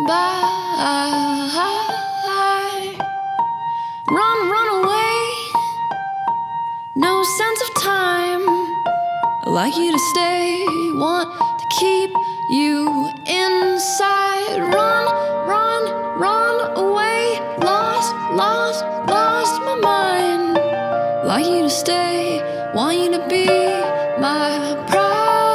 by. Run, run away. No sense of time. I'd like you to stay. Want to keep you inside. Run, run, run away. Lost, lost, lost my mind. Like you to stay. Want you to be my pride.